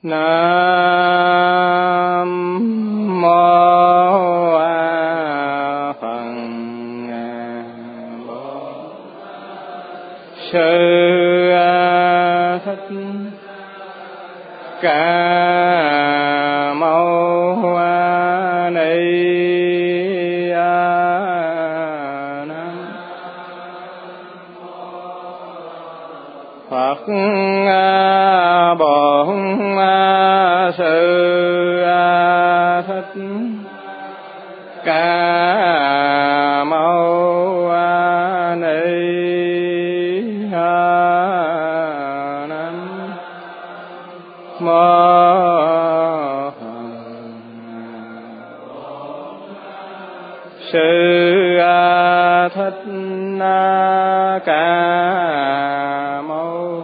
Nam mô A Phật Bổn Sư Thích Ca Mâu Ni Nam Phật Bổn Sư Thích Ca Mâu Ni Nam Mô Sư Thích Ca Mâu.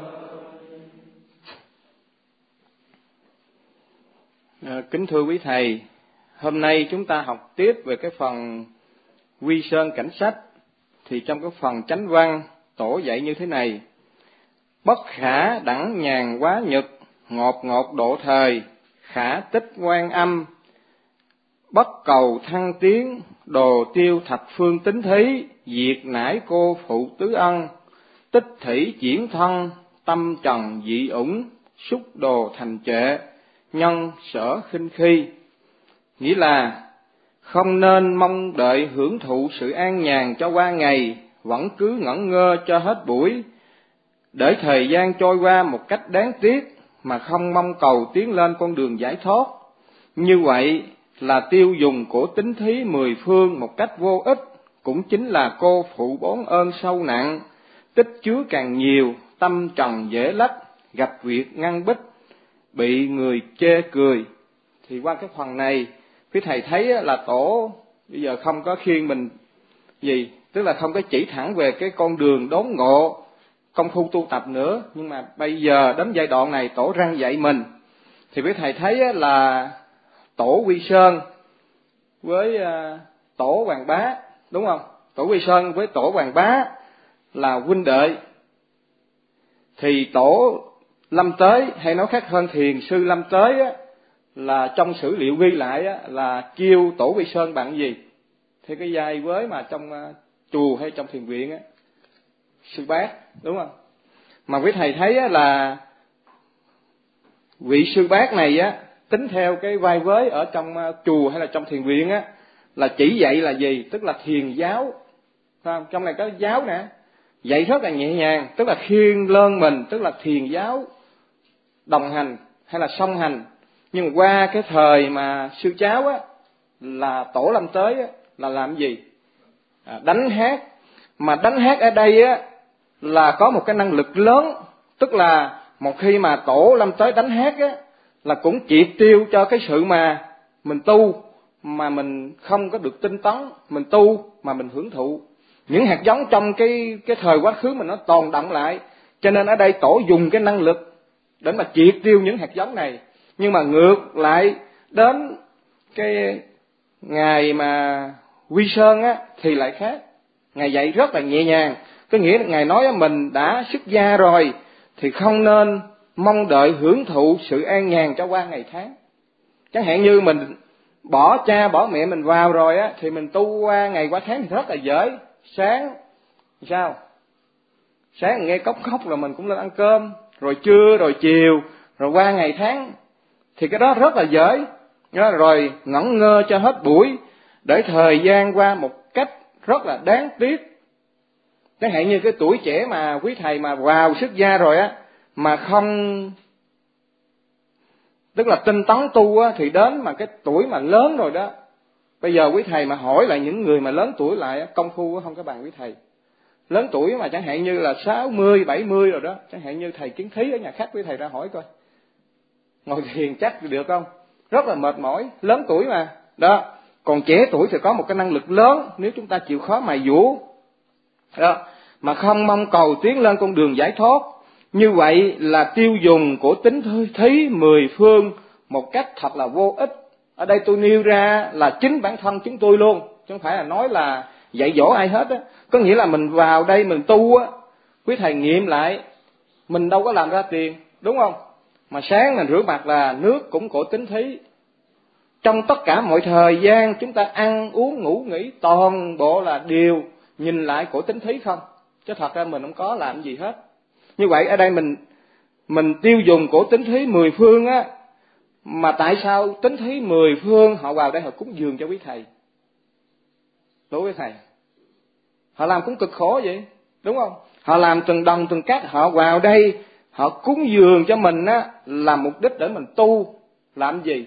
Kính thưa quý thầy, hôm nay chúng ta học tiếp về cái phần Quy Sơn Cảnh Sách. Thì trong cái phần chánh văn, tổ dạy như thế này: bất khả đẳng nhàn quá nhật, ngột ngột độ thời, khả tích quan âm, bất cầu thăng tiến, đồ tiêu thập phương tính thí, diệt nải cô phụ tứ ân, tích thủy chuyển thân, tâm trần dị ủng, xúc đồ thành trệ, nhân sở khinh khi. Nghĩa là không nên mong đợi hưởng thụ sự an nhàn cho qua ngày, vẫn cứ ngẩn ngơ cho hết buổi, để thời gian trôi qua một cách đáng tiếc mà không mong cầu tiến lên con đường giải thoát. Như vậy là tiêu dùng của tính thí mười phương một cách vô ích, cũng chính là cô phụ bốn ơn sâu nặng, tích chứa càng nhiều, tâm trần dễ lách, gặp việc ngăn bích, bị người chê cười. Thì qua cái phần này, quý thầy thấy là tổ bây giờ không có khuyên mình gì, tức là không có chỉ thẳng về cái con đường đốn ngộ, công phu tu tập nữa, nhưng mà bây giờ đến giai đoạn này tổ răng dạy mình. Thì quý thầy thấy là tổ Quy Sơn với tổ Hoàng Bá, đúng không? Tổ Quy Sơn với tổ Hoàng Bá là huynh đệ. Thì tổ Lâm Tế, hay nói khác hơn Thiền sư Lâm Tế á, là trong sử liệu ghi lại á, là kêu tổ Quy Sơn bằng gì? Theo cái giai với mà trong chùa hay trong thiền viện á, sư bác, đúng không? Mà quý thầy thấy á, là vị sư bác này á, tính theo cái vai vế ở trong chùa hay là trong thiền viện á, là chỉ dạy là gì? Tức là thiền giáo, phải không? Trong này có giáo nè, dạy rất là nhẹ nhàng, tức là khiêng lên mình, tức là thiền giáo đồng hành hay là song hành. Nhưng mà qua cái thời mà sư cháu á, là tổ Lâm Tế á, là làm gì? Đánh hát. Mà đánh hát ở đây á, là có một cái năng lực lớn, tức là một khi mà tổ Lâm Tế đánh hát á, là cũng triệt tiêu cho cái sự mà mình tu mà mình không có được tinh tấn, mình tu mà mình hưởng thụ. Những hạt giống trong cái thời quá khứ mình nó tồn đọng lại, cho nên ở đây tổ dùng cái năng lực để mà triệt tiêu những hạt giống này. Nhưng mà ngược lại đến cái ngày mà Quy Sơn á thì lại khác. Ngài dạy rất là nhẹ nhàng, có nghĩa là Ngài nói mình đã xuất gia rồi thì không nên mong đợi hưởng thụ sự an nhàn cho qua ngày tháng. Chẳng hạn như mình bỏ cha bỏ mẹ mình vào rồi á, thì mình tu qua ngày qua tháng thì rất là dễ. Sáng sao? Sáng nghe cốc khóc rồi mình cũng lên ăn cơm, rồi trưa rồi chiều, rồi qua ngày tháng thì cái đó rất là dễ. Rồi ngẩn ngơ cho hết buổi, để thời gian qua một cách rất là đáng tiếc. Chẳng hạn như cái tuổi trẻ mà quý thầy mà vào xuất gia rồi á, mà không, tức là tinh tấn tu á, thì đến mà cái tuổi mà lớn rồi đó. Bây giờ quý thầy mà hỏi lại những người mà lớn tuổi lại á, công phu không có bằng quý thầy. Lớn tuổi mà chẳng hạn như là 60, 70 rồi đó, chẳng hạn như thầy Kiến Thí ở nhà khách, quý thầy ra hỏi coi, ngồi thiền chắc được không? Rất là mệt mỏi, lớn tuổi mà. Đó, còn trẻ tuổi thì có một cái năng lực lớn nếu chúng ta chịu khó mài dũa. Đó, mà không mong cầu tiến lên con đường giải thoát. Như vậy là tiêu dùng của tính thí mười phương một cách thật là vô ích. Ở đây tôi nêu ra là chính bản thân chúng tôi luôn, chứ không phải là nói là dạy dỗ ai hết á. Có nghĩa là mình vào đây mình tu á, quý thầy nghiệm lại, mình đâu có làm ra tiền, đúng không? mà sáng mình rửa mặt là nước cũng của tín thí. Trong tất cả mọi thời gian chúng ta ăn uống ngủ nghỉ toàn bộ là điều nhìn lại của tín thí không, chứ thật ra mình không có làm gì hết. Như vậy ở đây mình tiêu dùng của tín thí 10 phương á, mà tại sao tín thí 10 phương họ vào đây họ cúng dường cho quý thầy? Đối với thầy, họ làm cũng cực khổ vậy, đúng không? Họ làm từng đồng từng cát, họ vào đây họ cúng dường cho mình á, là mục đích để mình tu. Làm gì?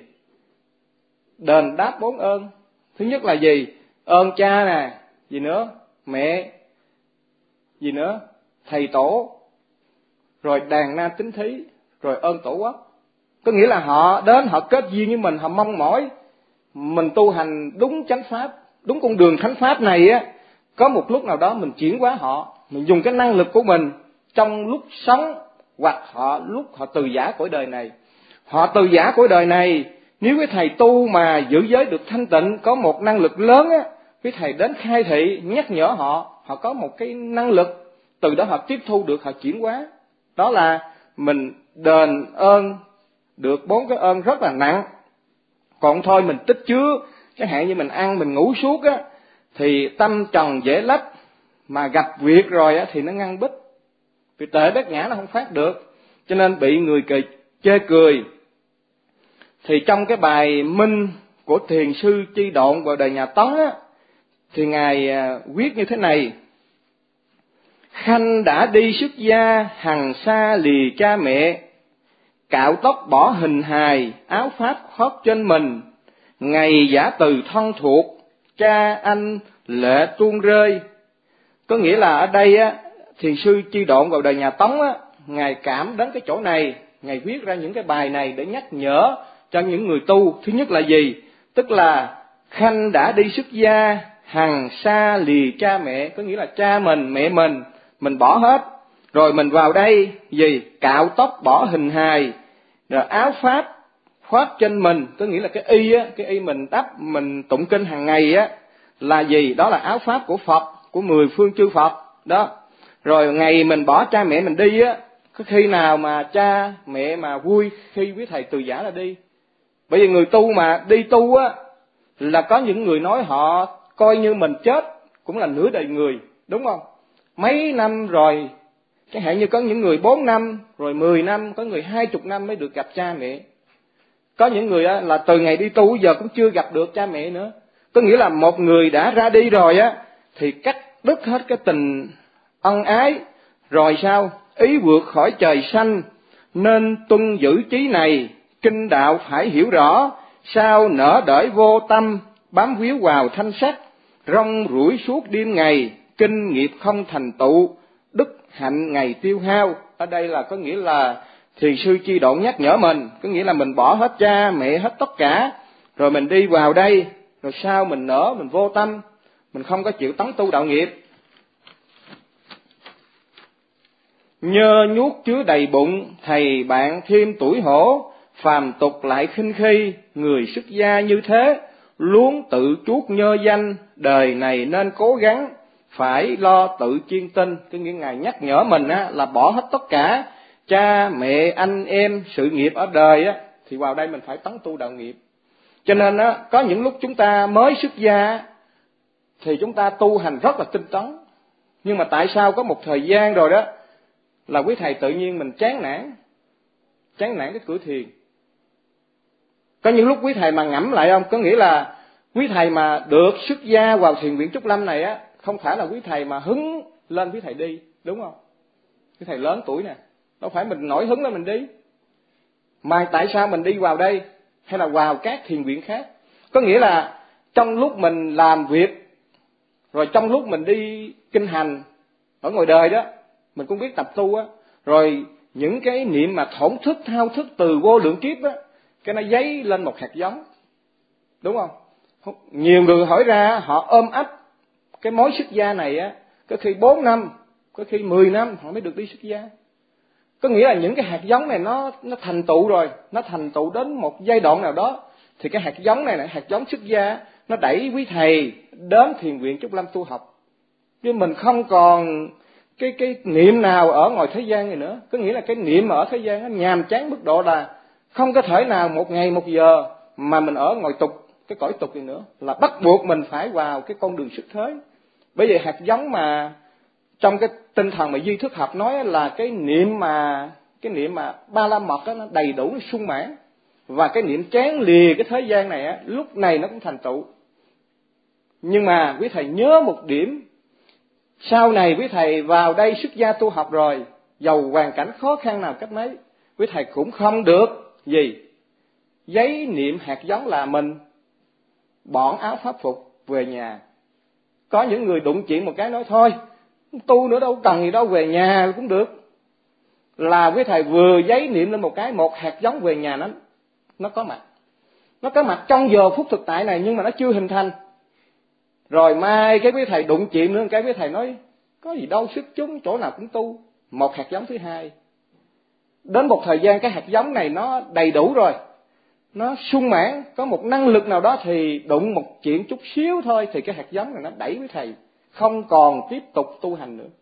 Đền đáp 4 ơn. Thứ nhất là gì? Ơn cha nè, gì nữa? Mẹ, gì nữa? Thầy tổ, rồi đàn na tín thí, rồi ơn tổ quốc. Có nghĩa là họ đến họ kết duyên với mình, họ mong mỏi mình tu hành đúng chánh pháp, đúng con đường thánh pháp này á. Có một lúc nào đó mình chuyển hóa họ, mình dùng cái năng lực của mình trong lúc sống, hoặc lúc họ từ giả cõi đời này. Họ từ giả cõi đời này, nếu quý thầy tu mà giữ giới được thanh tịnh, có một năng lực lớn á, quý thầy đến khai thị nhắc nhở họ, họ có một cái năng lực, từ đó họ tiếp thu được, họ chuyển hóa. Đó là mình đền ơn được 4 cái ơn rất là nặng. Còn thôi mình tích chứa, chẳng hạn như mình ăn mình ngủ suốt á, thì tâm trần dễ lách, mà gặp việc rồi á thì nó ngăn bích, vì tệ bát nhã nó không phát được, cho nên bị người chê cười. Thì trong cái bài minh của thiền sư Chi Độn vào đời nhà Tống á, thì ngài viết như thế này: Khanh đã đi xuất gia, hằng xa lìa cha mẹ, cạo tóc bỏ hình hài, áo pháp khoác trên mình, ngày giả từ thân thuộc, cha anh lệ tuôn rơi. Có nghĩa là ở đây á, thiền sư Chi Độn vào đời nhà Tống á, ngài cảm đến cái chỗ này, ngài viết ra những cái bài này để nhắc nhở cho những người tu. Thứ nhất là gì? Tức là Khanh đã đi xuất gia, hằng xa lìa cha mẹ, có nghĩa là cha mình, mẹ mình bỏ hết, rồi mình vào đây gì? Cạo tóc bỏ hình hài, rồi áo pháp khoác trên mình, có nghĩa là cái y á, cái y mình đắp, mình tụng kinh hàng ngày á, là gì? Đó là áo pháp của Phật, của 10 phương chư Phật đó. Rồi ngày mình bỏ cha mẹ mình đi á, có khi nào mà cha mẹ mà vui khi quý thầy từ giả là đi? Bởi vì người tu mà đi tu á, là có những người nói họ coi như mình chết cũng là nửa đời người, đúng không? Mấy năm rồi, chẳng hạn như có những người 4 năm, rồi 10 năm, có người 20 năm mới được gặp cha mẹ. Có những người á, là từ ngày đi tu giờ cũng chưa gặp được cha mẹ nữa. Có nghĩa là một người đã ra đi rồi á, thì cắt đứt hết cái tình ân ái. Rồi sao? Ý vượt khỏi trời xanh, nên tuân giữ chí này, kinh đạo phải hiểu rõ, sao nỡ đợi vô tâm, bám víu vào thanh sắc, rong ruổi suốt đêm ngày, kinh nghiệp không thành tựu, đức hạnh ngày tiêu hao. Ở đây là có nghĩa là thiền sư Chi Độn nhắc nhở mình, có nghĩa là mình bỏ hết cha mẹ, hết tất cả, rồi mình đi vào đây, rồi sao mình nỡ, mình vô tâm, mình không có chịu tấn tu đạo nghiệp. Nhơ nhuốc chứa đầy bụng, thầy bạn thêm tuổi hổ, phàm tục lại khinh khi, người xuất gia như thế, luống tự chuốc nhơ danh, đời này nên cố gắng, phải lo tự chiên tinh. Cái nghĩa Ngài nhắc nhở mình á, là bỏ hết tất cả, cha mẹ, anh em, sự nghiệp ở đời á, thì vào đây mình phải tấn tu đạo nghiệp. Cho nên á, có những lúc chúng ta mới xuất gia, thì chúng ta tu hành rất là tinh tấn. Nhưng mà tại sao có một thời gian rồi đó, là quý thầy tự nhiên mình chán nản cái cửa thiền. Có những lúc quý thầy mà ngẫm lại không, có nghĩa là quý thầy mà được xuất gia vào thiền viện Trúc Lâm này á, không phải là quý thầy mà hứng lên quý thầy đi, đúng không? Quý thầy lớn tuổi nè, đâu phải mình nổi hứng lên mình đi. Mà tại sao mình đi vào đây, hay là vào các thiền viện khác? Có nghĩa là trong lúc mình làm việc, rồi trong lúc mình đi kinh hành ở ngoài đời đó, mình cũng biết tập tu á, rồi những cái niệm mà thổn thức, thao thức từ vô lượng kiếp á, cái nó dấy lên một hạt giống, đúng không? Nhiều người hỏi ra họ ôm ấp cái mối xuất gia này á, có khi 4 năm, có khi 10 năm họ mới được đi xuất gia. Có nghĩa là những cái hạt giống này nó thành tựu rồi, nó thành tựu đến một giai đoạn nào đó, thì cái hạt giống này, hạt giống xuất gia, nó đẩy quý thầy đến thiền viện Trúc Lâm tu học. Chứ mình không còn cái niệm nào ở ngoài thế gian này nữa. Có nghĩa là cái niệm ở thế gian nó nhàm chán mức độ là không có thể nào một ngày một giờ mà mình ở ngoài tục, cái cõi tục này nữa, là bắt buộc mình phải vào cái con đường xuất thế. Bởi vì hạt giống mà trong cái tinh thần mà duy thức học nói là cái niệm mà ba la mật đó, nó đầy đủ, nó sung mãn, và cái niệm chán lìa cái thế gian này á, lúc này nó cũng thành tựu. Nhưng mà quý thầy nhớ một điểm, sau này quý thầy vào đây xuất gia tu học rồi, dầu hoàn cảnh khó khăn nào cách mấy, quý thầy cũng không được gì giấy niệm hạt giống là mình bỏn áo pháp phục về nhà. Có những người đụng chuyện một cái nói thôi, tu nữa đâu cần gì đâu, về nhà cũng được. Là quý thầy vừa giấy niệm lên một cái, một hạt giống về nhà nó có mặt. Nó có mặt trong giờ phút thực tại này, nhưng mà nó chưa hình thành. Rồi mai cái quý thầy đụng chuyện nữa, cái quý thầy nói có gì đâu, sức chúng chỗ nào cũng tu. Một hạt giống thứ hai. Đến một thời gian cái hạt giống này nó đầy đủ rồi, nó sung mãn, có một năng lực nào đó, thì đụng một chuyện chút xíu thôi thì cái hạt giống này nó đẩy quý thầy không còn tiếp tục tu hành nữa.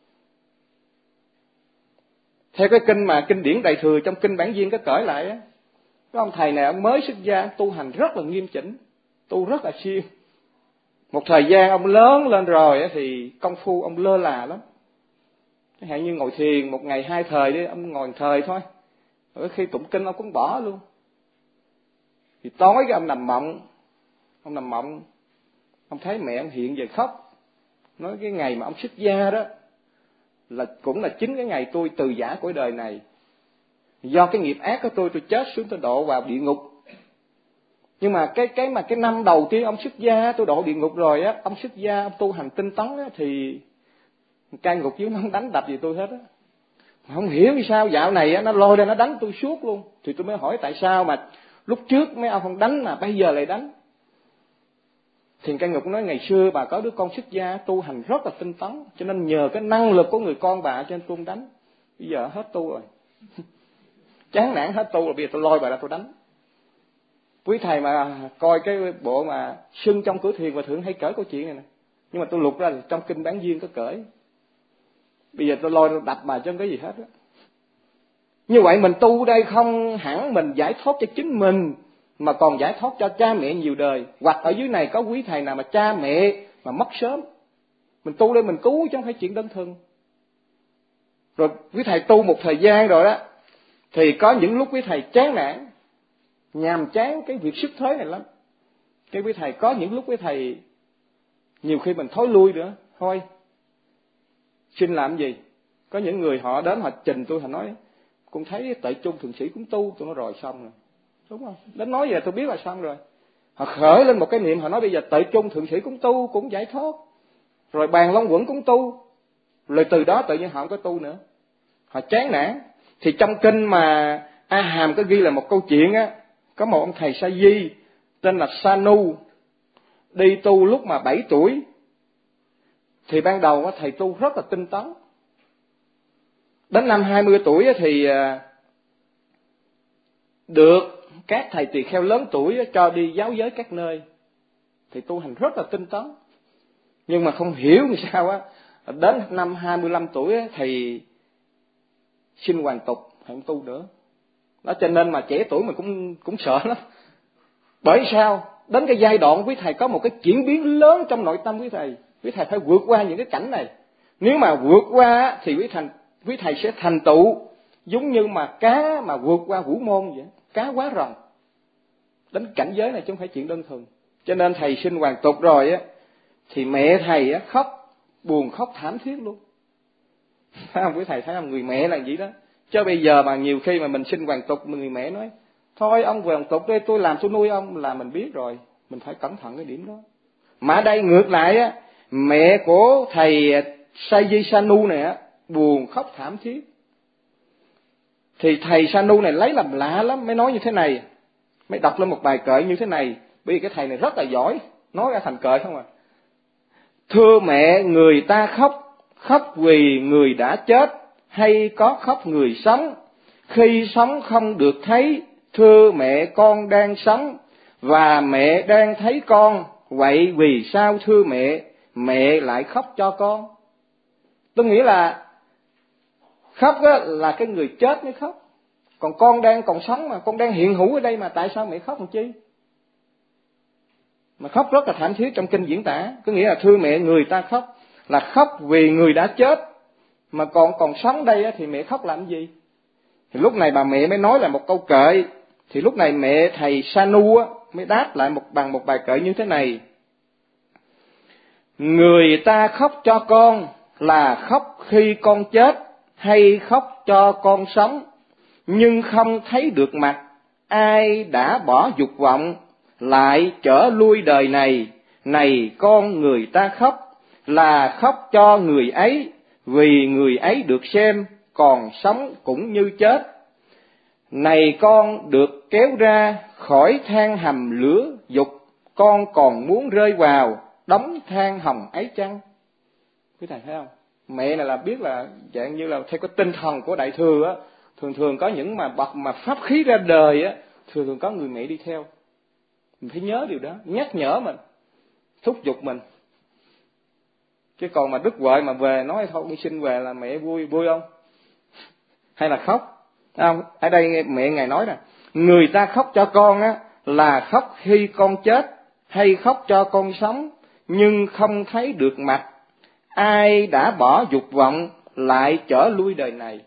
Theo cái kinh mà kinh điển Đại Thừa trong kinh Bản Viên có cởi lại á, cái ông thầy này ông mới xuất gia, tu hành rất là nghiêm chỉnh, tu rất là siêng. Một thời gian ông lớn lên rồi á, thì công phu ông lơ là lắm. Chẳng hạn như ngồi thiền một ngày 2 thời đi, ông ngồi 1 thời thôi. Rồi khi tụng kinh ông cũng bỏ luôn. Thì tối cái ông nằm mộng, ông thấy mẹ ông hiện về khóc. Nói cái ngày mà ông xuất gia đó là cũng là chính cái ngày tôi từ giã cõi đời này. Do cái nghiệp ác của tôi chết xuống, tôi độ vào địa ngục. Nhưng mà cái năm đầu tiên ông xuất gia, tôi độ địa ngục rồi á, ông xuất gia, ông tu hành tinh tấn á, thì cai ngục dưới nó không đánh đập gì tôi hết á. Không hiểu vì sao dạo này á, nó lôi ra nó đánh tôi suốt luôn. Thì tôi mới hỏi tại sao mà lúc trước mấy ông không đánh mà bây giờ lại đánh. Thiền cai ngục nói ngày xưa bà có đứa con xuất gia tu hành rất là tinh tấn, cho nên nhờ cái năng lực của người con bà cho nên tôi không đánh. Bây giờ hết tu rồi. Chán nản hết tu rồi, bây giờ tôi lôi bà ra tôi đánh. Quý thầy mà coi cái bộ mà Sưng trong cửa thiền và thượng hay cởi câu chuyện này nè, nhưng mà tôi lục ra trong kinh Bản Viên có cởi. Bây giờ tôi lôi đập bà chứ không có gì hết á. Như vậy mình tu đây không hẳn mình giải thoát cho chính mình, mà còn giải thoát cho cha mẹ nhiều đời. Hoặc ở dưới này có quý thầy nào mà cha mẹ mà mất sớm, mình tu đây mình cứu chứ không phải chuyện đơn thuần. Rồi quý thầy tu một thời gian rồi đó, thì có những lúc quý thầy chán nản, nhàm chán cái việc xuất thế này lắm. Cái quý thầy có những lúc quý thầy nhiều khi mình thối lui nữa, thôi xin làm gì. Có những người họ đến họ trình tôi, họ nói cũng thấy Tuệ Chung Thượng Sĩ cũng tu. Tôi nói rồi xong rồi, đúng không? Đến nói về tôi biết là xong rồi. Họ khởi lên một cái niệm, họ nói bây giờ Tuệ Chung Thượng Sĩ cũng tu, cũng giải thoát, rồi Bàn Long Quẩn cũng tu. Rồi từ đó tự nhiên họ không có tu nữa, họ chán nản. Thì trong kinh mà A Hàm có ghi là một câu chuyện á, có một ông thầy Sa Di tên là Sa Nu đi tu lúc mà 7 tuổi. Thì ban đầu thầy tu rất là tinh tấn. Đến năm 20 tuổi thì được các thầy tỳ kheo lớn tuổi cho đi giáo giới các nơi. Thì tu hành rất là tinh tấn. Nhưng mà không hiểu làm sao á, đến năm 25 tuổi thì xin hoàn tục, không tu nữa. Đó, cho nên mà trẻ tuổi mình cũng sợ lắm. Bởi sao? Đến cái giai đoạn quý thầy có một cái chuyển biến lớn trong nội tâm quý thầy. Quý thầy phải vượt qua những cái cảnh này. Nếu mà vượt qua thì quý thầy sẽ thành tựu giống như mà cá mà vượt qua vũ môn vậy, cá quá rồng. Đến cảnh giới này chứ không phải chuyện đơn thuần. Cho nên thầy xin hoàn tục rồi á, thì mẹ thầy á khóc, buồn khóc thảm thiết luôn. Thấy không quý thầy, thấy không? Người mẹ là gì đó. Chứ bây giờ mà nhiều khi mà mình xin hoàn tục, người mẹ nói thôi ông hoàn tục đi, tôi làm tôi nuôi ông, là mình biết rồi, mình phải cẩn thận cái điểm đó. Mà ở đây ngược lại á, mẹ của thầy Sa Di Sa Nu này á buồn khóc thảm thiết. Thì thầy Sa Nu này lấy làm lạ lắm, mới nói như thế này, mới đọc lên một bài kệ như thế này. Bởi vì cái thầy này rất là giỏi, nói ra thành kệ không à. Thưa mẹ, người ta khóc vì người đã chết, hay có khóc người sống? Khi sống không được thấy, thưa mẹ con đang sống, và mẹ đang thấy con, vậy vì sao thưa mẹ lại khóc cho con? Tôi nghĩ là khóc á, là cái người chết mới khóc. Còn con đang còn sống mà, con đang hiện hữu ở đây mà, tại sao mẹ khóc làm chi? Mà khóc rất là thảm thiết trong kinh diễn tả. Có nghĩa là thưa mẹ, người ta khóc là khóc vì người đã chết. Mà còn sống đây á, thì mẹ khóc làm gì? Thì lúc này bà mẹ mới nói là một câu kệ. Thì lúc này mẹ thầy Sanu á, mới đáp lại bằng một bài kệ như thế này. Người ta khóc cho con là khóc khi con chết hay khóc cho con sống, nhưng không thấy được mặt ai đã bỏ dục vọng lại trở lui đời này. Này con, người ta khóc là khóc cho người ấy, vì người ấy được xem, còn sống cũng như chết. Này con được kéo ra khỏi than hầm lửa dục, con còn muốn rơi vào đống than hồng ấy chăng? Quý thầy thấy không? Mẹ này là biết là dạng như là theo cái tinh thần của Đại Thừa á, thường có những mà bậc mà pháp khí ra đời á, thường có người mẹ đi theo. Mình phải nhớ điều đó, nhắc nhở mình, thúc giục mình. Chứ còn mà Đức Huệ mà về nói thôi con xin về là mẹ vui không? Hay là khóc? Không, ở đây mẹ Ngài nói nè, người ta khóc cho con á là khóc khi con chết hay khóc cho con sống, nhưng không thấy được mặt ai đã bỏ dục vọng lại trở lui đời này.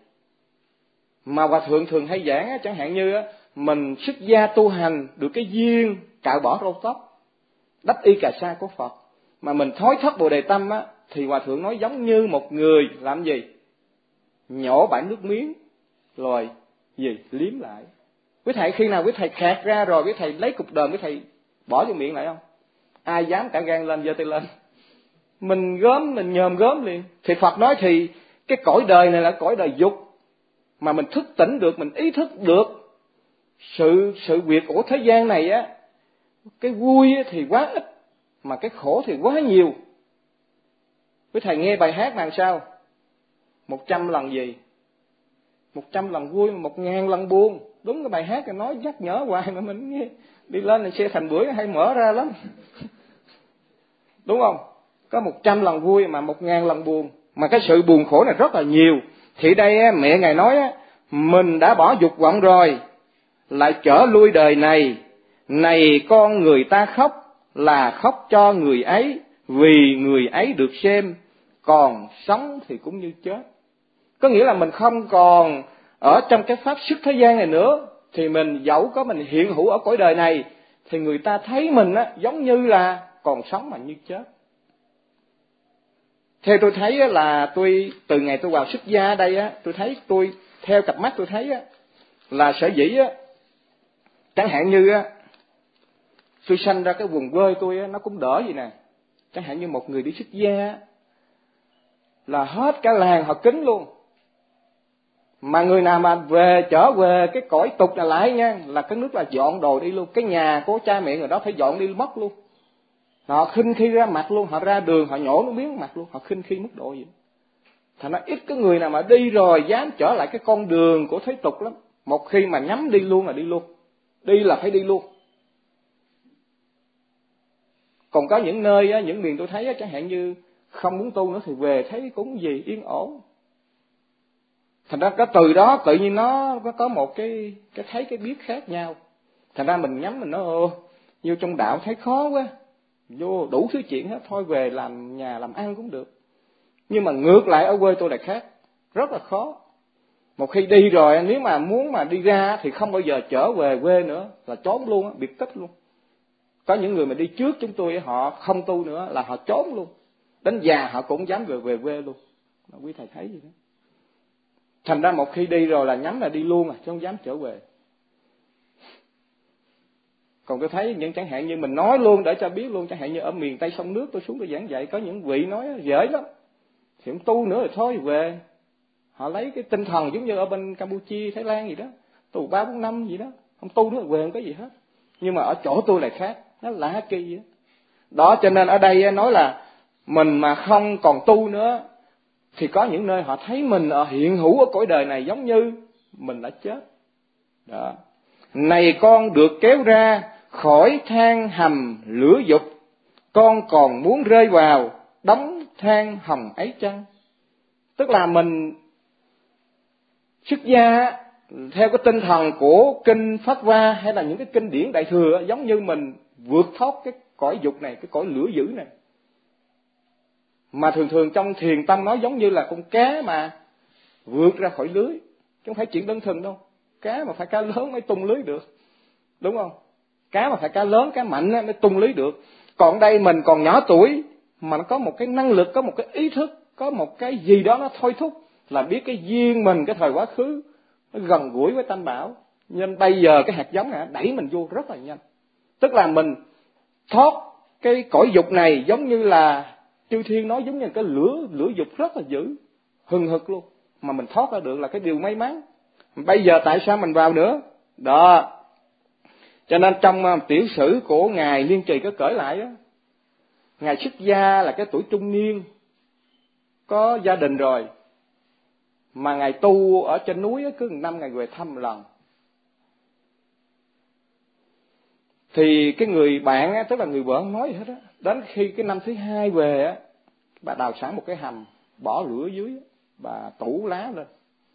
Mà Hòa Thượng thường hay giảng á, chẳng hạn như á, mình xuất gia tu hành được cái duyên cạo bỏ râu tóc, đắp y cà sa của Phật, mà mình thối thất Bồ Đề Tâm á, thì Hòa Thượng nói giống như một người làm gì? Nhổ bãi nước miếng rồi liếm lại. Quý thầy khi nào quý thầy khạc ra rồi quý thầy lấy cục đờn quý thầy bỏ vô miệng lại không? Ai dám cả gan lên giơ tay lên. Mình gớm, mình nhòm gớm liền. Thì Phật nói thì cái cõi đời này là cõi đời dục, mà mình thức tỉnh được, mình ý thức được sự việc của thế gian này á, cái vui thì quá ít mà cái khổ thì quá nhiều. Quý thầy nghe bài hát làm sao? 100 lần gì? 100 lần vui mà 1000 lần buồn. Đúng cái bài hát này nói nhắc nhở hoài mà mình nghe. Đi lên là xe thành bưởi hay mở ra lắm. Đúng không? Có 100 lần vui mà 1000 lần buồn. Mà cái sự buồn khổ này rất là nhiều. Thì đây mẹ Ngài nói mình đã bỏ dục vọng rồi, lại trở lui đời này. Này con, người ta khóc là khóc cho người ấy, vì người ấy được xem, còn sống thì cũng như chết. Có nghĩa là mình không còn ở trong cái pháp sức thế gian này nữa, thì mình dẫu có mình hiện hữu ở cõi đời này, thì người ta thấy mình giống như là còn sống mà như chết. Theo tôi thấy là từ ngày tôi vào xuất gia đây tôi thấy theo cặp mắt tôi thấy là sở dĩ chẳng hạn như tôi sanh ra cái vùng quê tôi nó cũng đỡ vậy nè. Chẳng hạn như một người đi xuất gia là hết cả làng họ kính luôn. Mà người nào mà trở về cái cõi tục này lại nha, là cái nước là dọn đồ đi luôn. Cái nhà của cha mẹ người đó phải dọn đi mất luôn. Họ khinh khi ra mặt luôn, họ ra đường họ nhổ nó miếng mặt luôn, họ khinh khi mức độ vậy. Thành ra ít cái người nào mà đi rồi dám trở lại cái con đường của thế tục lắm. Một khi mà nhắm đi luôn là đi luôn. Đi là phải đi luôn. Còn có những nơi, những miền tôi thấy chẳng hạn như không muốn tu nữa thì về thấy cũng gì yên ổn. Thành ra cái từ đó tự nhiên nó có một cái thấy cái biết khác nhau. Thành ra mình nhắm mình nói vô trong đạo thấy khó quá, vô đủ thứ chuyện hết, thôi về làm nhà làm ăn cũng được. Nhưng mà ngược lại ở quê tôi là khác, rất là khó. Một khi đi rồi nếu mà muốn mà đi ra thì không bao giờ trở về quê nữa, là trốn luôn, biệt tích luôn. Có những người mà đi trước chúng tôi họ không tu nữa là họ trốn luôn, đến già họ cũng dám về quê luôn. Quý thầy thấy gì đó. Thành ra một khi đi rồi là nhắm là đi luôn chứ không dám trở về. Còn tôi thấy những chẳng hạn như mình nói luôn để cho biết luôn, chẳng hạn như ở miền Tây sông nước tôi xuống tôi giảng dạy, có những vị nói dễ lắm, thì không tu nữa rồi thôi về. Họ lấy cái tinh thần giống như ở bên Campuchia, Thái Lan gì đó, tu 3-4 năm gì đó, không tu nữa về không có gì hết. Nhưng mà ở chỗ tôi lại khác, nó lạ kỳ vậy đó. Cho nên ở đây nói là mình mà không còn tu nữa thì có những nơi họ thấy mình ở hiện hữu ở cõi đời này giống như mình đã chết. Đó. Này con được kéo ra khỏi than hầm lửa dục, con còn muốn rơi vào đống than hồng ấy chăng? Tức là mình xuất gia theo cái tinh thần của kinh Pháp Hoa hay là những cái kinh điển Đại Thừa, giống như mình vượt thoát cái cõi dục này, cái cõi lửa dữ này. Mà thường thường trong thiền tâm nói giống như là con cá mà vượt ra khỏi lưới, chứ không phải chuyện đơn thuần đâu. Cá mà phải cá lớn mới tung lưới được, đúng không? Cá mà phải cá lớn, cá mạnh mới tung lưới được. Còn đây mình còn nhỏ tuổi mà nó có một cái năng lực, có một cái ý thức, có một cái gì đó nó thôi thúc là biết cái duyên mình cái thời quá khứ nó gần gũi với Tam Bảo, nên bây giờ cái hạt giống này đẩy mình vô rất là nhanh. Tức là mình thoát cái cõi dục này, giống như là Chư Thiên nói, giống như cái lửa dục rất là dữ, hừng hực luôn, mà mình thoát ra được là cái điều may mắn. Bây giờ tại sao mình vào nữa? Đó. Cho nên trong tiểu sử của Ngài Liên Trì có kể lại đó, Ngài xuất gia là cái tuổi trung niên, có gia đình rồi, mà Ngài tu ở trên núi cứ năm Ngài về thăm lần. Thì cái người bạn, tức là người vợ không nói gì hết á, đến khi cái năm thứ 2 về á, bà đào sẵn một cái hầm, bỏ lửa dưới, bà tủ lá lên.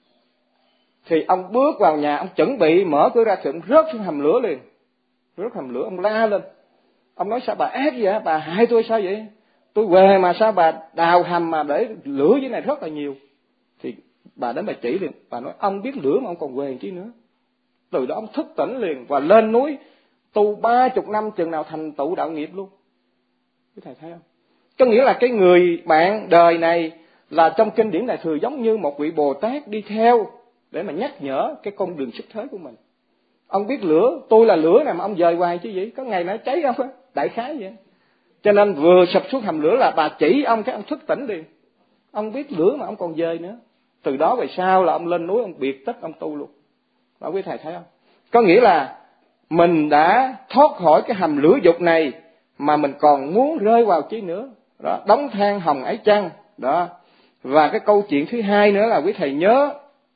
Thì ông bước vào nhà, ông chuẩn bị mở cửa ra thì ông rớt xuống hầm lửa liền. Rớt hầm lửa, ông la lên. Ông nói: sao bà ác vậy? Bà hại tôi sao vậy? Tôi về mà sao bà đào hầm mà để lửa dưới này rất là nhiều. Thì bà đến bà chỉ liền, bà nói: ông biết lửa mà ông còn về chi nữa. Từ đó ông thức tỉnh liền và lên núi tu 30 năm, chừng nào thành tựu đạo nghiệp luôn. Quý thầy thấy không? Có nghĩa là cái người bạn đời này là trong kinh điển Đại Thừa giống như một vị Bồ Tát đi theo để mà nhắc nhở cái con đường xuất thế của mình. Ông biết lửa, tôi là lửa này mà ông dời hoài chứ gì, có ngày nó cháy không á, đại khái vậy. Cho nên vừa sập xuống hầm lửa là bà chỉ ông, cái ông thức tỉnh liền. Ông biết lửa mà ông còn dời nữa. Từ đó về sau là ông lên núi, ông biệt tích, ông tu luôn. Đó, quý thầy thấy không? Có nghĩa là mình đã thoát khỏi cái hầm lửa dục này mà mình còn muốn rơi vào chi nữa. Đó, đóng than hồng ấy chăng. Đó. Và cái câu chuyện thứ hai nữa là quý thầy nhớ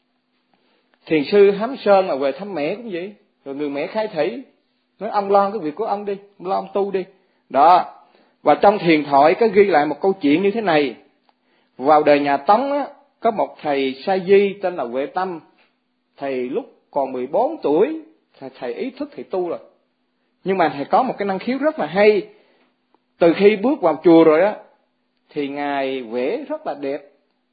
thiền sư Hám Sơn là về thăm mẹ cũng vậy. Rồi người mẹ khai thị, nói: ông lo cái việc của ông đi, ông lo ông tu đi. Đó. Và trong thiền thoại có ghi lại một câu chuyện như thế này. Vào đời nhà Tống á, có một thầy sa di tên là Huệ Tâm. Thầy lúc còn 14 tuổi, thầy ý thức thầy tu rồi. Nhưng mà thầy có một cái năng khiếu rất là hay. Từ khi bước vào chùa rồi á, thì Ngài vẽ rất là đẹp.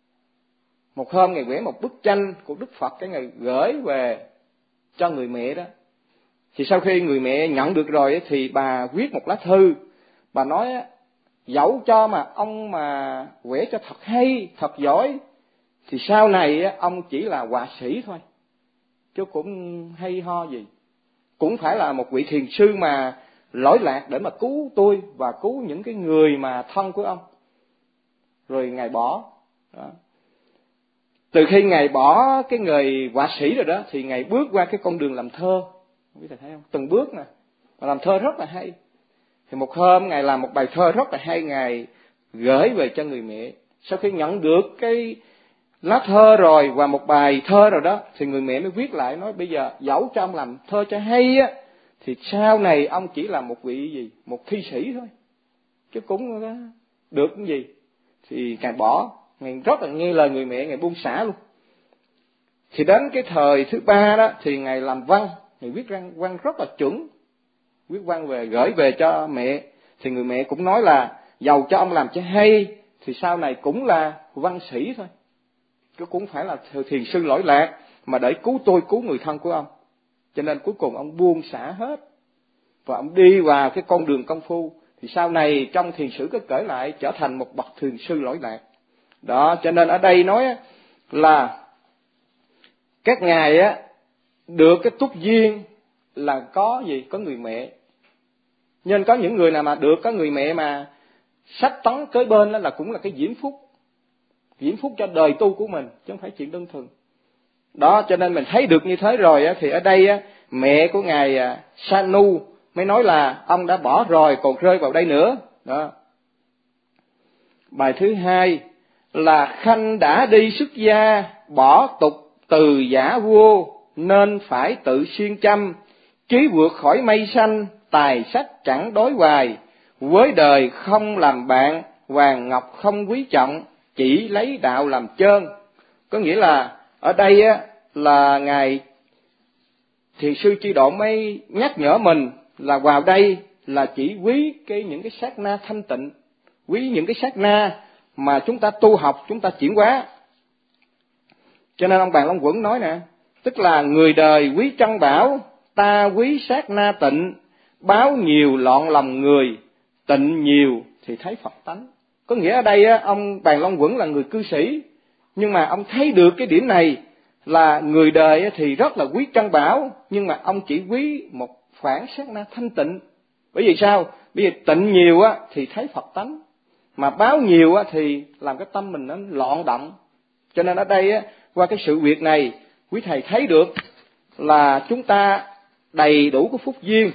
Một hôm Ngài vẽ một bức tranh của Đức Phật, cái Ngài gửi về cho người mẹ đó. Thì sau khi người mẹ nhận được rồi thì bà viết một lá thư. Bà nói: dẫu cho mà ông mà vẽ cho thật hay, thật giỏi, thì sau này ông chỉ là họa sĩ thôi, chứ cũng hay ho gì. Cũng phải là một vị thiền sư mà lỗi lạc để mà cứu tôi và cứu những cái người mà thân của ông. Rồi Ngài bỏ. Đó. Từ khi Ngài bỏ cái nghề họa sĩ rồi đó, thì Ngài bước qua cái con đường làm thơ. Quý thầy thấy không? Từng bước nè. Và làm thơ rất là hay. Thì một hôm Ngài làm một bài thơ rất là hay, Ngài gửi về cho người mẹ. Sau khi nhận được cái lá thơ rồi và một bài thơ rồi đó, thì người mẹ mới viết lại, nói: bây giờ dẫu cho ông làm thơ cho hay á, thì sau này ông chỉ là một vị gì? Một thi sĩ thôi, chứ cũng được cái gì. Thì Ngài bỏ. Ngài rất là nghe lời người mẹ, Ngài buông xả luôn. Thì đến cái thời thứ 3 đó, thì Ngài làm văn. Ngài viết văn rất là chuẩn. Viết văn về gửi về cho mẹ. Thì người mẹ cũng nói là dầu cho ông làm cho hay, thì sau này cũng là văn sĩ thôi, chứ cũng phải là thiền sư lỗi lạc mà để cứu tôi, cứu người thân của ông. Cho nên cuối cùng ông buông xả hết và ông đi vào cái con đường công phu. Thì sau này trong thiền sử có kể lại, trở thành một bậc thiền sư lỗi lạc. Đó, cho nên ở đây nói là các ngài á được cái túc duyên là có gì? Có người mẹ. Nhưng có những người nào mà được có người mẹ mà sách tấn kế bên đó là cũng là cái diễm phúc. Diễm phúc cho đời tu của mình, chứ không phải chuyện đơn thuần. Đó, cho nên mình thấy được như thế rồi á, thì ở đây á, mẹ của ngài Sanu mới nói là ông đã bỏ rồi còn rơi vào đây nữa. Đó. Bài thứ hai là Khanh đã đi xuất gia, bỏ tục từ giả vua, nên phải tự siêng chăm, trí vượt khỏi mây xanh, tài sách chẳng đối hoài, với đời không làm bạn, vàng ngọc không quý trọng, chỉ lấy đạo làm trơn. Có nghĩa là ở đây á, là Ngài Thiền sư Chi Độ mới nhắc nhở mình là vào đây là chỉ quý những cái sát na thanh tịnh, quý những cái sát na mà chúng ta tu học, chúng ta chuyển hóa. Cho nên ông Bàn Long Quẩn nói nè, tức là người đời quý trân bảo, ta quý sát na tịnh, báo nhiều loạn lòng người, tịnh nhiều thì thấy Phật tánh. Có nghĩa ở đây á, ông Bàn Long Quẩn là người cư sĩ, nhưng mà ông thấy được cái điểm này là người đời thì rất là quý trân bảo, nhưng mà ông chỉ quý một khoảng sát na thanh tịnh. Bởi vì sao? Bởi vì tịnh nhiều á thì thấy Phật tánh, mà báo nhiều á thì làm cái tâm mình nó loạn động. Cho nên ở đây á, qua cái sự việc này, quý thầy thấy được là chúng ta đầy đủ cái phúc duyên.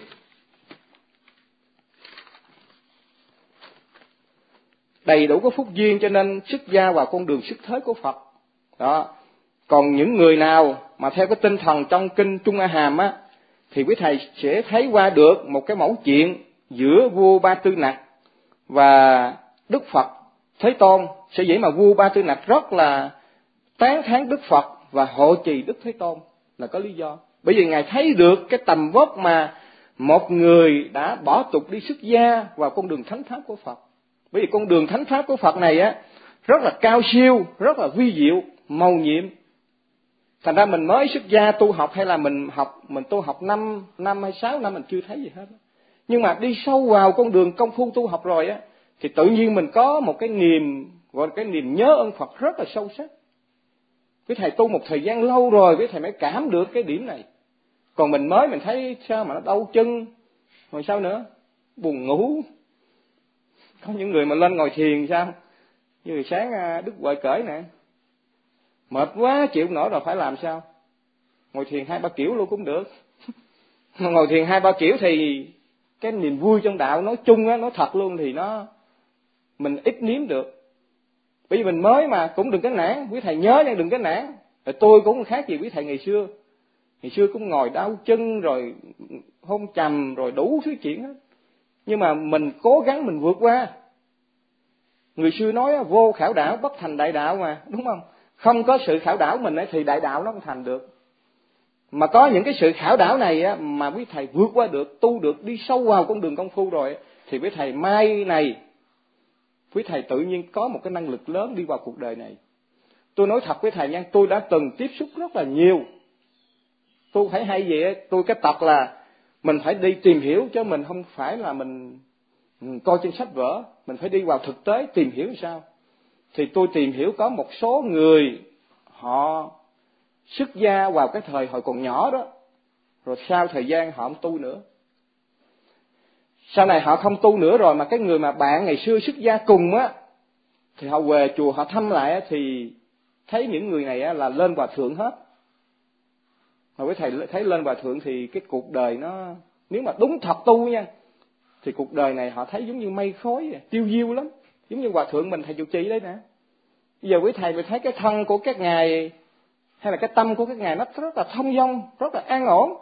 Đầy đủ cái phúc duyên cho nên xuất gia vào con đường xuất thế của Phật. Đó. Còn những người nào mà theo cái tinh thần trong kinh Trung A Hàm á, thì quý thầy sẽ thấy qua được một cái mẫu chuyện giữa vua Ba Tư Nặc và Đức Phật Thế Tôn. Sở dĩ mà vua Ba Tư Nặc rất là tán thán Đức Phật và hộ trì Đức Thế Tôn là có lý do. Bởi vì Ngài thấy được cái tầm vóc mà một người đã bỏ tục đi xuất gia vào con đường thánh pháp của Phật. Bởi vì con đường thánh pháp của Phật này á rất là cao siêu, rất là vi diệu, mầu nhiệm. Thành ra mình mới xuất gia tu học hay là mình tu học 5 hay 6 năm mình chưa thấy gì hết. Nhưng mà đi sâu vào con đường công phu tu học rồi á, thì tự nhiên mình có một cái niềm, gọi là cái niềm nhớ ơn Phật rất là sâu sắc. Quý thầy tu một thời gian lâu rồi, quý thầy mới cảm được cái điểm này. Còn mình mới mình thấy sao mà nó đau chân, rồi sao nữa, buồn ngủ. Có những người mà lên ngồi thiền sao, như sáng Đức Huệ kể nè, mệt quá chịu không nổi rồi phải làm sao? Ngồi thiền 2-3 kiểu luôn cũng được. Ngồi thiền 2-3 kiểu thì cái niềm vui trong đạo nói chung á, nói thật luôn thì mình ít nếm được. Bởi vì mình mới mà cũng đừng có nản, quý thầy nhớ nha, đừng có nản. Rồi tôi cũng khác gì quý thầy ngày xưa. Ngày xưa cũng ngồi đau chân rồi hôn trầm rồi đủ thứ chuyện hết. Nhưng mà mình cố gắng mình vượt qua. Người xưa nói vô khảo đảo bất thành đại đạo mà, đúng không? Không có sự khảo đảo mình ấy, thì đại đạo nó không thành được. Mà có những cái sự khảo đảo này á, mà quý thầy vượt qua được, tu được, đi sâu vào con đường công phu rồi, thì quý thầy mai này, quý thầy tự nhiên có một cái năng lực lớn đi vào cuộc đời này. Tôi nói thật với thầy nha, tôi đã từng tiếp xúc rất là nhiều. Tôi phải hay vậy, tôi cái tật là mình phải đi tìm hiểu, chứ mình không phải là mình coi trên sách vở, mình phải đi vào thực tế tìm hiểu làm sao. Thì tôi tìm hiểu có một số người họ xuất gia vào cái thời hồi còn nhỏ đó, rồi sau thời gian họ không tu nữa. Sau này họ không tu nữa rồi, mà cái người mà bạn ngày xưa xuất gia cùng á, thì họ về chùa họ thăm lại á, thì thấy những người này á là lên hòa thượng hết. Mà với thầy thấy lên hòa thượng thì cái cuộc đời nó, nếu mà đúng thật tu nha, thì cuộc đời này họ thấy giống như mây khói, tiêu diêu lắm. Giống như hòa thượng mình thầy trụ trì đấy nè. Bây giờ quý thầy mới thấy cái thân của các ngài hay là cái tâm của các ngài nó rất là thông dong, rất là an ổn.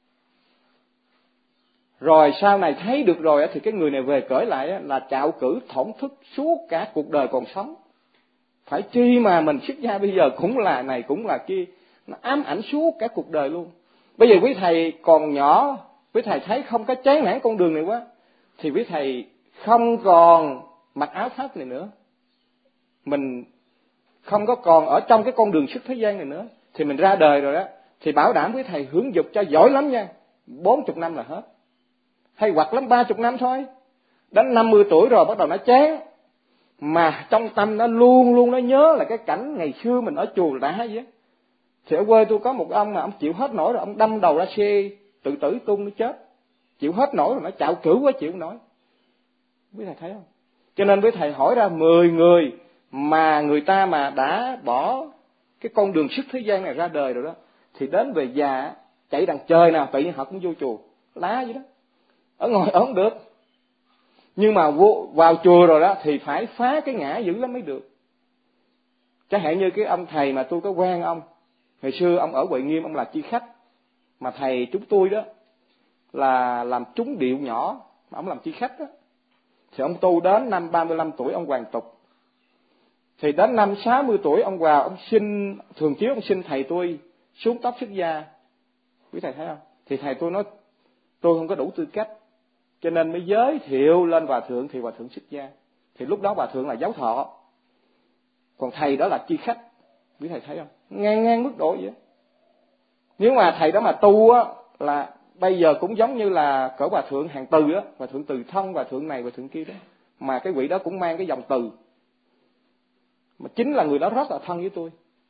Rồi sau này thấy được rồi thì cái người này về cởi lại là trạo cử thổn thức suốt cả cuộc đời còn sống. Phải chi mà mình xuất gia bây giờ cũng là này cũng là kia, nó ám ảnh suốt cả cuộc đời luôn. Bây giờ quý thầy còn nhỏ, quý thầy thấy không có chán nản con đường này quá, thì quý thầy không còn mặc áo pháp này nữa. Mình không có còn ở trong cái con đường xuất thế gian này nữa, thì mình ra đời rồi đó, thì bảo đảm quý thầy hướng dục cho giỏi lắm nha, 40 năm là hết. Hay hoặc lắm 30 năm thôi. Đến 50 tuổi rồi bắt đầu nó chán. Mà trong tâm nó luôn luôn nó nhớ là cái cảnh ngày xưa mình ở chùa đã vậy á. Thì ở quê tôi có một ông mà ông chịu hết nổi rồi, ông đâm đầu ra xe tự tử tung nó chết. Chịu hết nổi rồi, nó chạo cử quá chịu nổi. Quý thầy thấy không? Cho nên quý thầy hỏi ra 10 người mà người ta mà đã bỏ cái con đường xuất thế gian này ra đời rồi đó, thì đến về già chạy đằng trời nào tự nhiên họ cũng vô chùa lá vậy đó. Ở ngồi ở không được. Nhưng mà vào chùa rồi đó thì phải phá cái ngã dữ lắm mới được. Chẳng hạn như cái ông thầy mà tôi có quen ông, ngày xưa ông ở Huệ Nghiêm, ông là chi khách, mà thầy chúng tôi đó là làm trúng điệu nhỏ, mà ông làm chi khách đó. Thì ông tu đến năm 35 tuổi ông hoàn tục. Thì đến năm 60 tuổi ông vào ông xin, thường chiếu ông xin thầy tôi xuống tóc xuất gia. Quý thầy thấy không? Thì thầy tôi nói tôi không có đủ tư cách, cho nên mới giới thiệu lên hòa thượng, thì hòa thượng xuất gia. Thì lúc đó hòa thượng là giáo thọ, còn thầy đó là chi khách. Quý thầy thấy không? Ngang mức độ vậy. Nếu mà thầy đó mà tu á, là bây giờ cũng giống như là cỡ hòa thượng hàng từ á, hòa thượng Từ Thông, hòa thượng này, hòa thượng kia đó. Mà cái vị đó cũng mang cái dòng từ, mà chính là người đó rất là thân với tôi.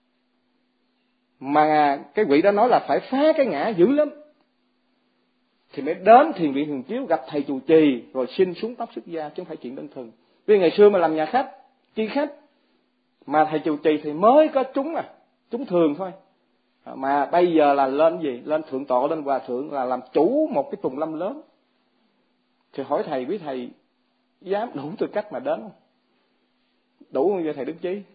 Mà cái vị đó nói là phải phá cái ngã dữ lắm, thì mới đến thiền viện Thường Chiếu gặp thầy trụ trì rồi xin xuống tóc xuất gia, chứ không phải chuyện đơn thuần. Vì ngày xưa mà làm nhà khách, chi khách, mà thầy trụ trì thì mới có chúng thường thôi. Mà bây giờ là lên gì? Lên thượng tọa, lên hòa thượng, là làm chủ một cái tùng lâm lớn. Thì hỏi thầy, quý thầy dám đủ tư cách mà đến không? Đủ không vậy thầy Đức Chí?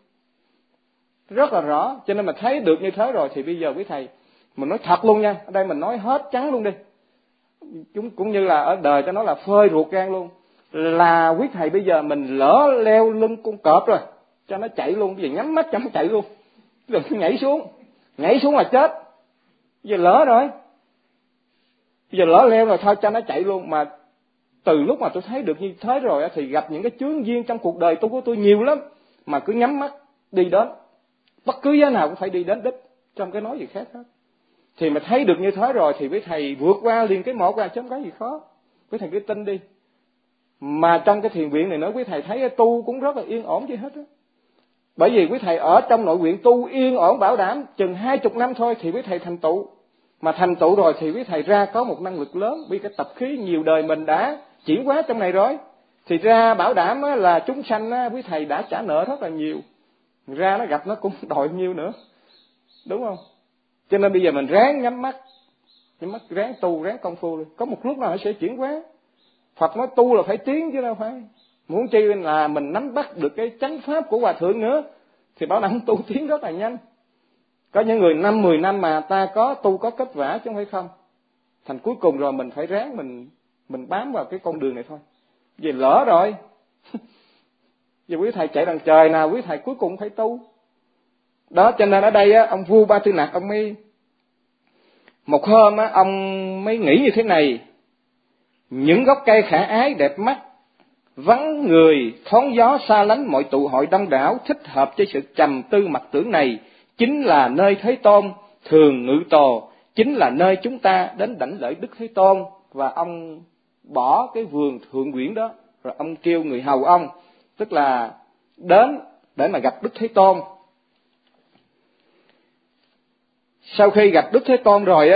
Rất là rõ. Cho nên mà thấy được như thế rồi thì bây giờ quý thầy, mình nói thật luôn nha, ở đây mình nói hết trắng luôn đi. Cũng như là ở đời ta nói là phơi ruột gan luôn. Là quý thầy bây giờ mình lỡ leo lưng con cọp rồi, cho nó chạy luôn, bây giờ nhắm mắt cho nó chạy luôn. Đừng nhảy xuống là chết. Bây giờ lỡ rồi, bây giờ lỡ leo rồi thôi cho nó chạy luôn. Mà từ lúc mà tôi thấy được như thế rồi thì gặp những cái chướng duyên trong cuộc đời của tôi nhiều lắm, mà cứ nhắm mắt đi đến, bất cứ giá nào cũng phải đi đến đích, trong cái nói gì khác hết. Thì mà thấy được như thế rồi thì quý thầy vượt qua liền cái một ra, chứ không có gì khó. Quý thầy cứ tin đi. Mà trong cái thiền viện này nữa, quý thầy thấy tu cũng rất là yên ổn chứ hết á. Bởi vì quý thầy ở trong nội viện tu yên ổn bảo đảm chừng 20 năm thôi thì quý thầy thành tựu. Mà thành tựu rồi thì quý thầy ra có một năng lực lớn, vì cái tập khí nhiều đời mình đã chuyển hóa trong này rồi. Thì ra bảo đảm là chúng sanh quý thầy đã trả nợ rất là nhiều. Ra nó gặp nó cũng đòi nhiêu nữa. Đúng không? Cho nên bây giờ mình ráng nhắm mắt, ráng tu, ráng công phu đi. Có một lúc nào nó sẽ chuyển hóa. Phật nói tu là phải tiến chứ đâu phải. Muốn chi là mình nắm bắt được cái chánh pháp của hòa thượng nữa, thì bảo đảm tu tiến rất là nhanh. Có những người 5-10 năm mà ta có tu có kết quả chứ không phải không. Thành cuối cùng rồi mình phải ráng mình bám vào cái con đường này thôi. Vì lỡ rồi. Vì quý thầy chạy đằng trời nào, quý thầy cuối cùng phải tu. Đó, cho nên ở đây ông vua Ba Tư Nặc, ông mới một hôm ông mới nghĩ như thế này: những gốc cây khả ái đẹp mắt, vắng người, thoáng gió, xa lánh mọi tụ hội đông đảo, thích hợp cho sự trầm tư mặc tưởng này, chính là nơi Thế Tôn thường ngự tồ, chính là nơi chúng ta đến đảnh lễ Đức Thế Tôn. Và ông bỏ cái vườn thượng uyển đó, rồi ông kêu người hầu ông, tức là đến để mà gặp Đức Thế Tôn. Sau khi gặp Đức Thế Tôn rồi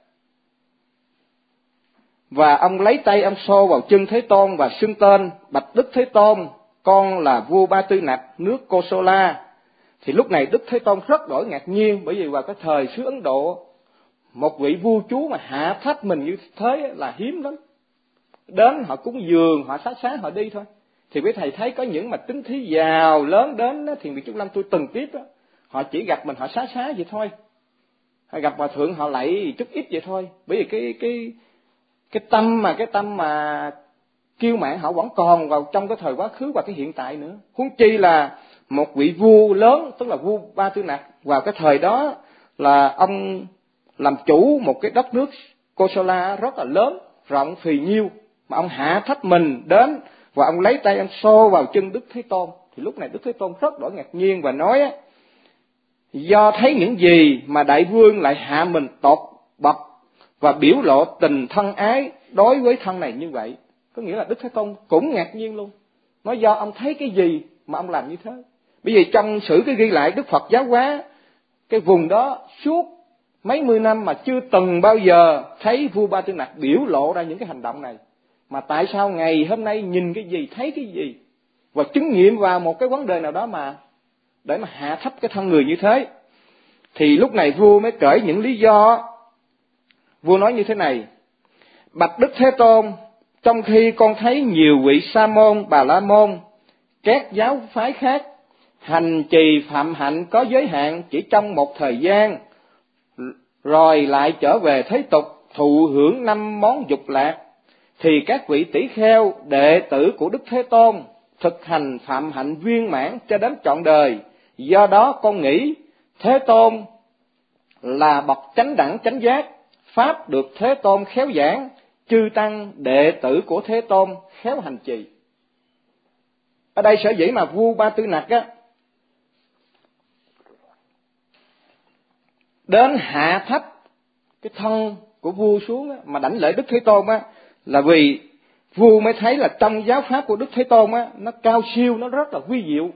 và ông lấy tay ông xô vào chân Thế Tôn và xưng tên: bạch Đức Thế Tôn, con là vua Ba Tư Nặc nước Kosala. Thì lúc này Đức Thế Tôn rất đổi ngạc nhiên, bởi vì vào cái thời xứ Ấn Độ, một vị vua chúa mà hạ thấp mình như thế là hiếm lắm. Đến họ cúng dường, họ xá xá họ đi thôi. Thì quý thầy thấy có những mà tính thí giàu lớn đến thiền viện Trúc Lâm tôi từng tiếp đó, họ chỉ gặp mình họ xá xá vậy thôi. Họ gặp hòa thượng họ lạy chút ít vậy thôi. Bởi vì cái tâm mà kiêu mạn họ vẫn còn vào trong cái thời quá khứ và cái hiện tại nữa. Huống chi là một vị vua lớn, tức là vua Ba Tư Nặc, vào cái thời đó là ông làm chủ một cái đất nước Kosala rất là lớn, rộng phì nhiêu, mà ông hạ thấp mình đến và ông lấy tay ông xô vào chân Đức Thế Tôn. Thì lúc này Đức Thế Tôn rất đổi ngạc nhiên và nói: do thấy những gì mà đại vương lại hạ mình tột bậc và biểu lộ tình thân ái đối với thân này như vậy. Có nghĩa là Đức Thế Tôn cũng ngạc nhiên luôn. Nói do ông thấy cái gì mà ông làm như thế. Bởi vì trong sử cái ghi lại Đức Phật giáo hóa cái vùng đó suốt mấy mươi năm mà chưa từng bao giờ thấy vua Ba Tư Nặc biểu lộ ra những cái hành động này. Mà tại sao ngày hôm nay nhìn cái gì, thấy cái gì và chứng nghiệm vào một cái vấn đề nào đó mà để mà hạ thấp cái thân người như thế. Thì lúc này vua mới kể những lý do. Vua nói như thế này: bạch Đức Thế Tôn, trong khi con thấy nhiều vị Sa môn, Bà La môn, các giáo phái khác hành trì phạm hạnh có giới hạn chỉ trong một thời gian, rồi lại trở về thế tục thụ hưởng 5 món dục lạc, thì các vị tỷ kheo đệ tử của Đức Thế Tôn thực hành phạm hạnh viên mãn cho đến trọn đời. Do đó con nghĩ Thế Tôn là bậc chánh đẳng chánh giác, pháp được Thế Tôn khéo giảng, chư tăng đệ tử của Thế Tôn khéo hành trì. Ở đây sở dĩ mà vua Ba Tư Nặc á đến hạ thấp cái thân của vua xuống á, mà đảnh lễ Đức Thế Tôn á, là vì vua mới thấy là trong giáo pháp của Đức Thế Tôn á, nó cao siêu, nó rất là vi diệu.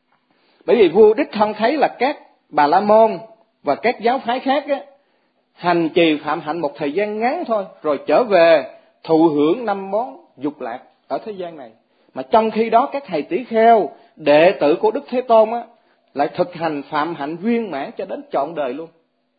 Bởi vì vua đích thân thấy là các Bà La Môn và các giáo phái khác á, hành trì phạm hạnh một thời gian ngắn thôi, rồi trở về thụ hưởng 5 món dục lạc ở thế gian này. Mà trong khi đó các thầy tỷ kheo, đệ tử của Đức Thế Tôn á, lại thực hành phạm hạnh viên mãn cho đến trọn đời luôn.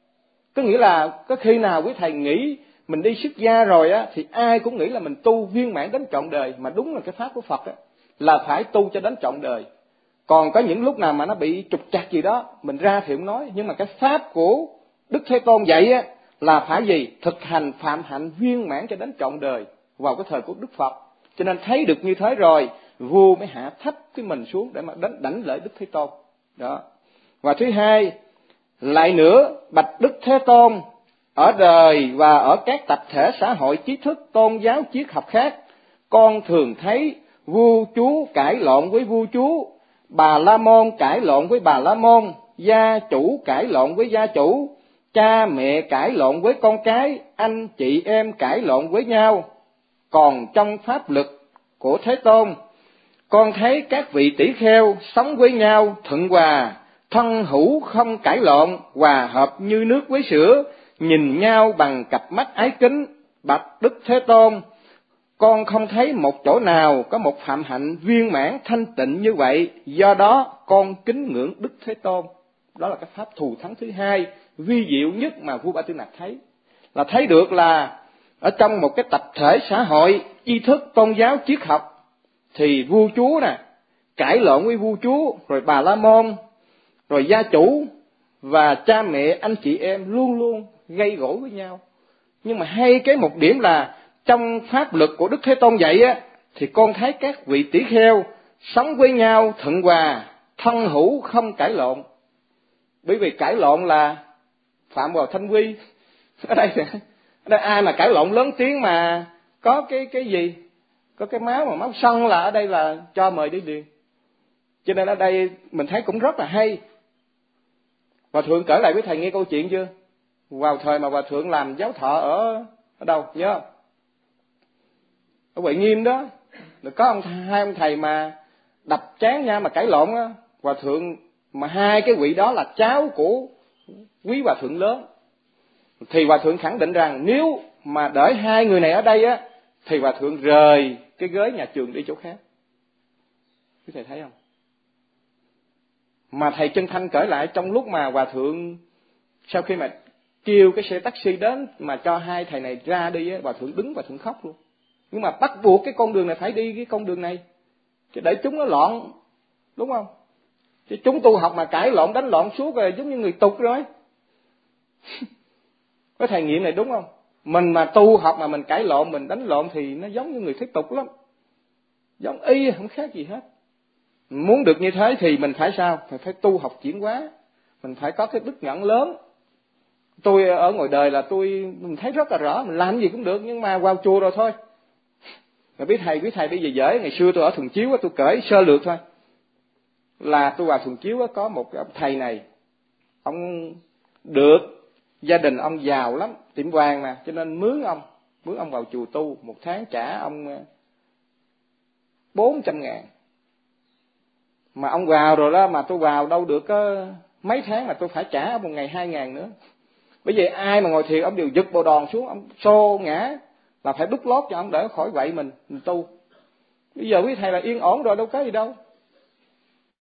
Có nghĩa là có khi nào quý thầy nghĩ mình đi xuất gia rồi á, thì ai cũng nghĩ là mình tu viên mãn đến trọn đời. Mà đúng là cái pháp của Phật á, là phải tu cho đến trọn đời. Còn có những lúc nào mà nó bị trục trặc gì đó, mình ra thì không nói. Nhưng mà cái pháp của Đức Thế Tôn dạy á, là phải gì? Thực hành phạm hạnh viên mãn cho đến trọn đời vào cái thời của Đức Phật. Cho nên thấy được như thế rồi, vua mới hạ thấp cái mình xuống để mà đảnh lễ Đức Thế Tôn. Đó. Và thứ hai, lại nữa, bạch Đức Thế Tôn, ở đời và ở các tập thể xã hội trí thức tôn giáo triết học khác, con thường thấy vua chúa cãi lộn với vua chúa, Bà La Môn cãi lộn với Bà La Môn, gia chủ cãi lộn với gia chủ, cha mẹ cãi lộn với con cái, anh chị em cãi lộn với nhau. Còn trong pháp lực của Thế Tôn, con thấy các vị tỷ kheo sống với nhau thuận hòa, thân hữu không cãi lộn, hòa hợp như nước với sữa, nhìn nhau bằng cặp mắt ái kính. Bạch Đức Thế Tôn, con không thấy một chỗ nào có một phạm hạnh viên mãn thanh tịnh như vậy, do đó con kính ngưỡng Đức Thế Tôn. Đó là cái pháp thù thắng thứ hai, vi diệu nhất mà vua Ba Tư Nặc thấy. Là thấy được là ở trong một cái tập thể xã hội tri thức tôn giáo triết học, thì vua chúa nè cãi lộn với vua chúa, rồi Bà La Môn, rồi gia chủ và cha mẹ anh chị em luôn luôn gây gổ với nhau. Nhưng mà hay cái một điểm là trong pháp lực của Đức Thế Tôn dạy á, thì con thấy các vị tỷ kheo sống với nhau thuận hòa, thân hữu không cãi lộn. Bởi vì cãi lộn là phạm vào thanh quy. Ở đây ai mà cãi lộn lớn tiếng mà có cái gì, có cái máu sân là ở đây là cho mời đi liền. Cho nên ở đây mình thấy cũng rất là hay. Hòa thượng kể lại với thầy nghe câu chuyện chưa? Vào thời mà Hòa thượng làm giáo thọ ở đâu nhớ không? Ở Huệ Nghiêm đó, có hai ông thầy mà đập trán nha mà cãi lộn á. Hòa thượng mà hai cái vị đó là cháu của quý Hòa thượng lớn, thì Hòa thượng khẳng định rằng nếu mà đợi hai người này ở đây á, thì Hòa thượng rời cái ghế nhà trường đi chỗ khác. Quý thầy thấy không? Mà thầy Chân Thanh kể lại trong lúc mà Hòa thượng sau khi mà kêu cái xe taxi đến mà cho hai thầy này ra đi á, Hòa thượng đứng, Hòa thượng khóc luôn. Nhưng mà bắt buộc cái con đường này phải đi cái con đường này, chứ để chúng nó loạn, đúng không? Chứ chúng tu học mà cãi lộn đánh lộn suốt rồi giống như người tục rồi. Cái thầy nghiệm này đúng không? Mình mà tu học mà mình cãi lộn, mình đánh lộn thì nó giống như người thuyết tục lắm. Giống y, không khác gì hết. Muốn được như thế thì mình phải sao? Phải tu học chuyển hóa. Mình phải có cái đức nhẫn lớn. Tôi ở ngoài đời là mình thấy rất là rõ, mình làm gì cũng được, nhưng mà vào chùa rồi thôi. Rồi quý thầy bây giờ dễ, ngày xưa tôi ở Thuần Chiếu, tôi kể sơ lược thôi. Là tôi vào Thuần Chiếu có một ông thầy này, ông được gia đình ông giàu lắm, tiệm vàng mà, cho nên mướn ông vào chùa tu, một tháng trả ông 400.000. Mà ông vào rồi đó, mà tôi vào đâu được có mấy tháng mà tôi phải trả một ngày 2.000 nữa. Bởi vì ai mà ngồi thiền ông đều giật bộ đòn xuống, ông xô ngã, là phải đút lót cho ông để khỏi vậy mình tu. Bây giờ quý thầy là yên ổn rồi, đâu có gì đâu.